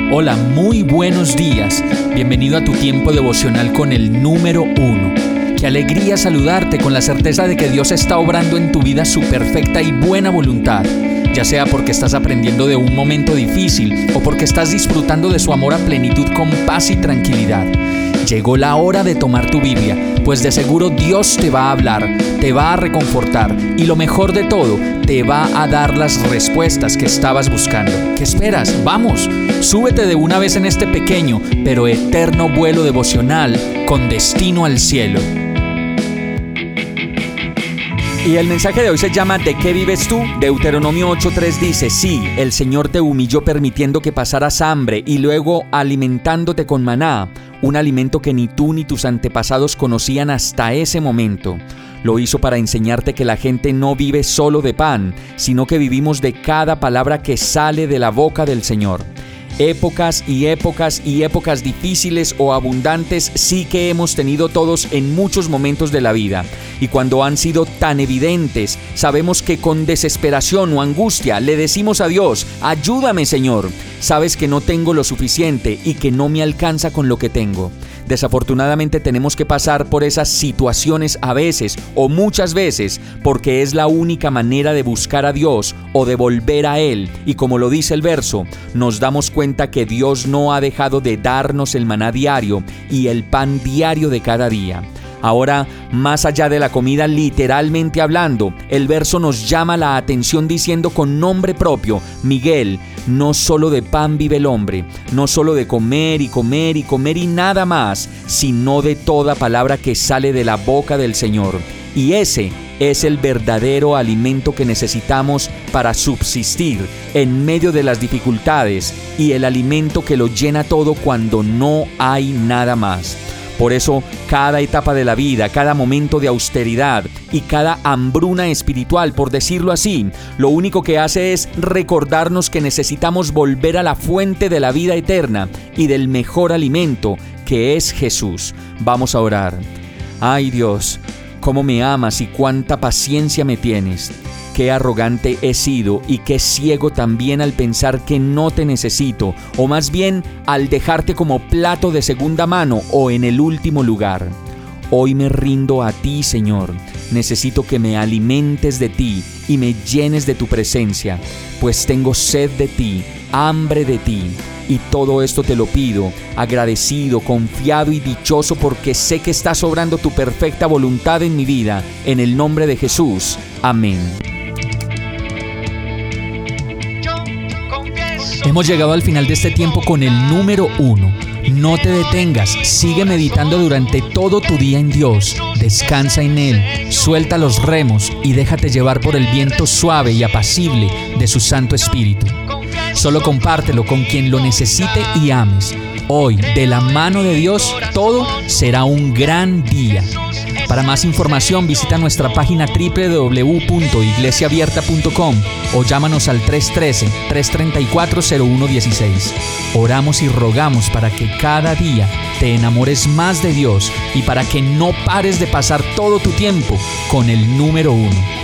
Hola, muy buenos días. Bienvenido a tu tiempo devocional con el número 1. Qué alegría saludarte con la certeza de que Dios está obrando en tu vida su perfecta y buena voluntad. Ya sea porque estás aprendiendo de un momento difícil o porque estás disfrutando de su amor a plenitud con paz y tranquilidad. Llegó la hora de tomar tu Biblia, pues de seguro Dios te va a hablar, te va a reconfortar y lo mejor de todo, te va a dar las respuestas que estabas buscando. ¿Qué esperas? ¡Vamos! Súbete de una vez en este pequeño pero eterno vuelo devocional con destino al cielo. Y el mensaje de hoy se llama ¿De qué vives tú? Deuteronomio 8:3 dice: Sí, el Señor te humilló permitiendo que pasaras hambre y luego alimentándote con maná, un alimento que ni tú ni tus antepasados conocían hasta ese momento. Lo hizo para enseñarte que la gente no vive solo de pan, sino que vivimos de cada palabra que sale de la boca del Señor. Épocas y épocas y épocas difíciles o abundantes sí que hemos tenido todos en muchos momentos de la vida. Y cuando han sido tan evidentes, sabemos que con desesperación o angustia le decimos a Dios: ayúdame, Señor. Sabes que no tengo lo suficiente y que no me alcanza con lo que tengo. Desafortunadamente tenemos que pasar por esas situaciones a veces o muchas veces porque es la única manera de buscar a Dios o de volver a Él. Y como lo dice el verso, nos damos cuenta que Dios no ha dejado de darnos el maná diario y el pan diario de cada día. Ahora, más allá de la comida literalmente hablando, el verso nos llama la atención diciendo con nombre propio: Miguel, no solo de pan vive el hombre, no solo de comer y comer y comer y nada más, sino de toda palabra que sale de la boca del Señor. Y ese es el verdadero alimento que necesitamos para subsistir en medio de las dificultades y el alimento que lo llena todo cuando no hay nada más. Por eso, cada etapa de la vida, cada momento de austeridad y cada hambruna espiritual, por decirlo así, lo único que hace es recordarnos que necesitamos volver a la fuente de la vida eterna y del mejor alimento, que es Jesús. Vamos a orar. Ay Dios, cómo me amas y cuánta paciencia me tienes. Qué arrogante he sido y qué ciego también al pensar que no te necesito, o más bien al dejarte como plato de segunda mano o en el último lugar. Hoy me rindo a ti, Señor. Necesito que me alimentes de ti y me llenes de tu presencia, pues tengo sed de ti, hambre de ti. Y todo esto te lo pido, agradecido, confiado y dichoso, porque sé que estás obrando tu perfecta voluntad en mi vida. En el nombre de Jesús. Amén. Hemos llegado al final de este tiempo con el número 1. No te detengas, sigue meditando durante todo tu día en Dios. Descansa en Él, suelta los remos y déjate llevar por el viento suave y apacible de su Santo Espíritu. Solo compártelo con quien lo necesite y ames. Hoy, de la mano de Dios, todo será un gran día. Para más información, visita nuestra página www.iglesiaabierta.com o llámanos al 313-334-0116. Oramos y rogamos para que cada día te enamores más de Dios y para que no pares de pasar todo tu tiempo con el número 1.